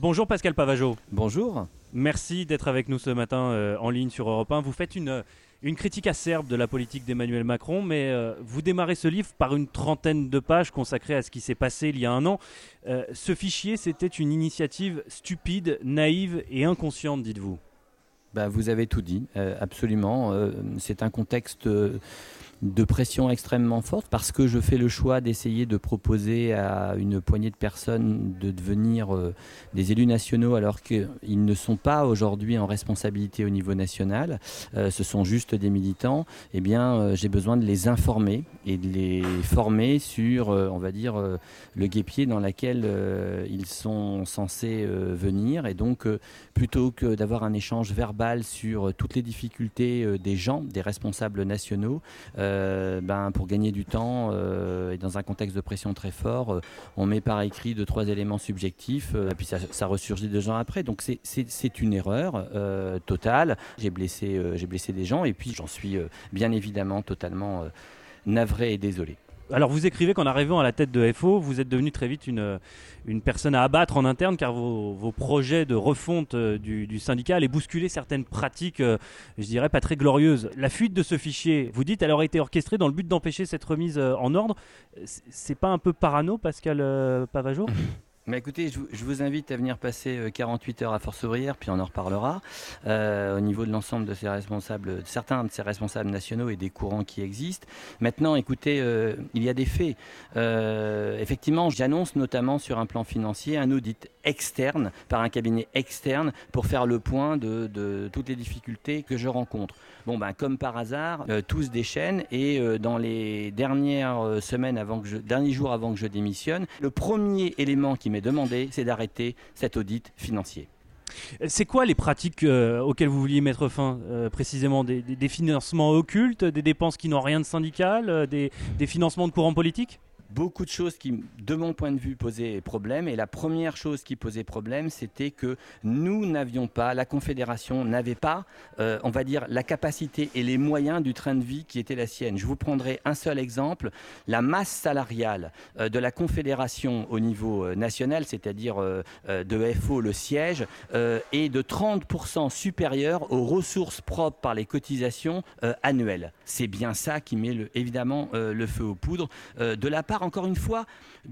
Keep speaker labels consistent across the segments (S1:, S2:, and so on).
S1: Bonjour Pascal Pavageau.
S2: Bonjour.
S1: Merci d'être avec nous ce matin en ligne sur Europe 1. Vous faites une critique acerbe de la politique d'Emmanuel Macron, mais vous démarrez ce livre par une trentaine de pages consacrées à ce qui s'est passé il y a un an. Ce fichier, c'était une initiative stupide, naïve et inconsciente, dites-vous.
S2: Vous avez tout dit, absolument. C'est un contexte de pression extrêmement forte parce que je fais le choix d'essayer de proposer à une poignée de personnes de devenir des élus nationaux alors qu'ils ne sont pas aujourd'hui en responsabilité au niveau national, ce sont juste des militants. Eh bien, j'ai besoin de les informer et de les former sur, on va dire, le guêpier dans lequel ils sont censés venir. Et donc, plutôt que d'avoir un échange verbal sur toutes les difficultés des gens, des responsables nationaux, pour gagner du temps et dans un contexte de pression très fort, on met par écrit 2-3 éléments subjectifs et puis ça ressurgit 2 ans après. Donc c'est une erreur totale. J'ai blessé des gens et puis j'en suis bien évidemment totalement navré et désolé.
S1: Alors vous écrivez qu'en arrivant à la tête de FO, vous êtes devenu très vite une personne à abattre en interne car vos projets de refonte du syndicat allaient bousculer certaines pratiques, je dirais, pas très glorieuses. La fuite de ce fichier, vous dites, elle aurait été orchestrée dans le but d'empêcher cette remise en ordre. C'est pas un peu parano, Pascal Pavageau ?
S2: Mais écoutez, je vous invite à venir passer 48 heures à Force Ouvrière, puis on en reparlera, au niveau de l'ensemble de ces responsables, certains de ces responsables nationaux et des courants qui existent. Maintenant, écoutez, il y a des faits. Effectivement, j'annonce notamment sur un plan financier un audit externe, par un cabinet externe, pour faire le point de toutes les difficultés que je rencontre. Comme par hasard, tout se déchaîne et dans les dernières semaines, derniers jours avant que je démissionne, le premier élément qui m'est demandé, c'est d'arrêter cet audit financier.
S1: C'est quoi les pratiques auxquelles vous vouliez mettre fin précisément des financements occultes, des dépenses qui n'ont rien de syndical, des financements de courants politiques ?
S2: Beaucoup de choses qui, de mon point de vue, posaient problème. Et la première chose qui posait problème, c'était que nous n'avions pas, la Confédération n'avait pas, on va dire, la capacité et les moyens du train de vie qui était la sienne. Je vous prendrai un seul exemple. La masse salariale de la Confédération au niveau national, c'est-à-dire de FO, le siège, est de 30% supérieure aux ressources propres par les cotisations annuelles. C'est bien ça qui met évidemment le feu aux poudres de la part, encore une fois,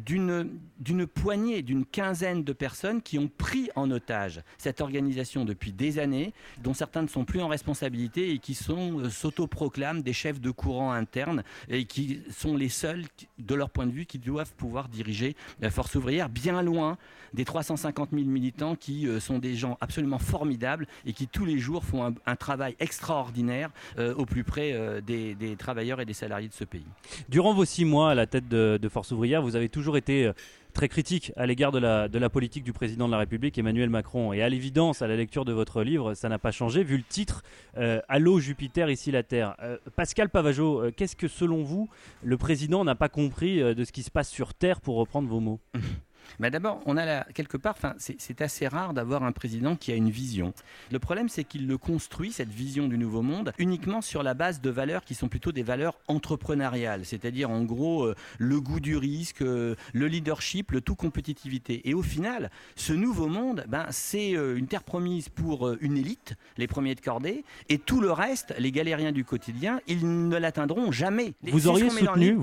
S2: d'une poignée, d'une quinzaine de personnes qui ont pris en otage cette organisation depuis des années, dont certains ne sont plus en responsabilité et qui s'autoproclament des chefs de courant internes et qui sont les seuls, de leur point de vue, qui doivent pouvoir diriger la Force Ouvrière, bien loin des 350 000 militants qui sont des gens absolument formidables et qui tous les jours font un travail extraordinaire au plus près des travailleurs et des salariés de ce pays.
S1: Durant vos 6 mois à la tête de Force Ouvrière, vous avez toujours été très critique à l'égard de la politique du président de la République, Emmanuel Macron. Et à l'évidence, à la lecture de votre livre, ça n'a pas changé, vu le titre « Allô Jupiter, ici la Terre ». Pascal Pavageau, qu'est-ce que selon vous, le président n'a pas compris de ce qui se passe sur Terre, pour reprendre vos mots ?
S2: D'abord, on a quelque part, c'est assez rare d'avoir un président qui a une vision. Le problème, c'est qu'il le construit, cette vision du nouveau monde, uniquement sur la base de valeurs qui sont plutôt des valeurs entrepreneuriales, c'est-à-dire en gros le goût du risque, le leadership, le tout compétitivité. Et au final, ce nouveau monde, c'est une terre promise pour une élite, les premiers de cordée, et tout le reste, les galériens du quotidien, ils ne l'atteindront jamais.
S1: Vous auriez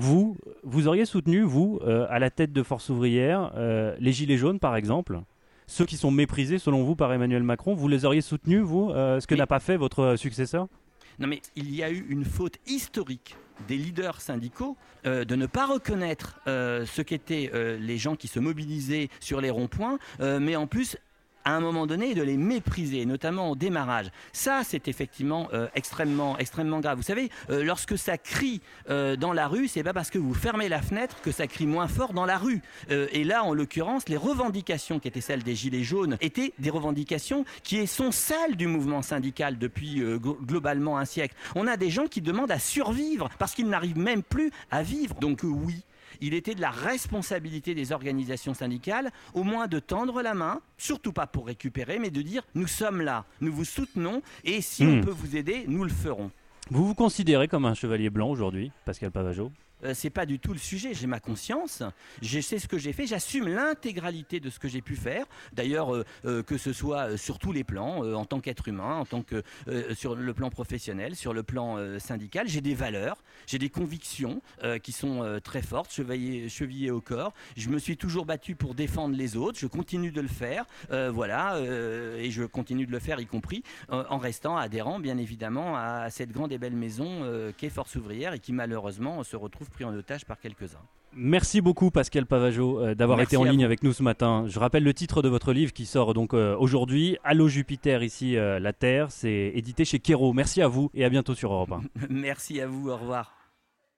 S1: soutenu, vous, à la tête de Force Ouvrière, les Gilets jaunes, par exemple, ceux qui sont méprisés, selon vous, par Emmanuel Macron, vous les auriez soutenus, vous, ce que n'a pas fait votre successeur ?
S2: Non, mais il y a eu une faute historique des leaders syndicaux de ne pas reconnaître ce qu'étaient les gens qui se mobilisaient sur les ronds-points, mais en plus, à un moment donné, de les mépriser, notamment au démarrage. Ça, c'est effectivement extrêmement grave. Vous savez, lorsque ça crie dans la rue, c'est pas parce que vous fermez la fenêtre que ça crie moins fort dans la rue. Et là, en l'occurrence, les revendications qui étaient celles des Gilets jaunes étaient des revendications qui sont celles du mouvement syndical depuis globalement un siècle. On a des gens qui demandent à survivre parce qu'ils n'arrivent même plus à vivre. Donc oui, il était de la responsabilité des organisations syndicales, au moins de tendre la main, surtout pas pour récupérer, mais de dire « nous sommes là, nous vous soutenons et si on peut vous aider, nous le ferons ».
S1: Vous vous considérez comme un chevalier blanc aujourd'hui, Pascal Pavageau ?
S2: c'est pas du tout le sujet. J'ai ma conscience, je sais ce que j'ai fait, j'assume l'intégralité de ce que j'ai pu faire. D'ailleurs, que ce soit sur tous les plans, en tant qu'être humain, en tant que sur le plan professionnel, sur le plan syndical, j'ai des valeurs, j'ai des convictions qui sont très fortes, chevillées au corps. Je me suis toujours battu pour défendre les autres. Je continue de le faire, et je continue de le faire, y compris en restant adhérent, bien évidemment, à cette grande et belle maison qu'est Force ouvrière et qui malheureusement se retrouve pris en otage par quelques-uns.
S1: Merci beaucoup Pascal Pavageau d'avoir été en ligne avec nous ce matin. Je rappelle le titre de votre livre qui sort donc aujourd'hui, Allô Jupiter, ici la Terre. C'est édité chez Kero. Merci à vous et à bientôt sur Europe 1.
S2: Merci à vous, au revoir.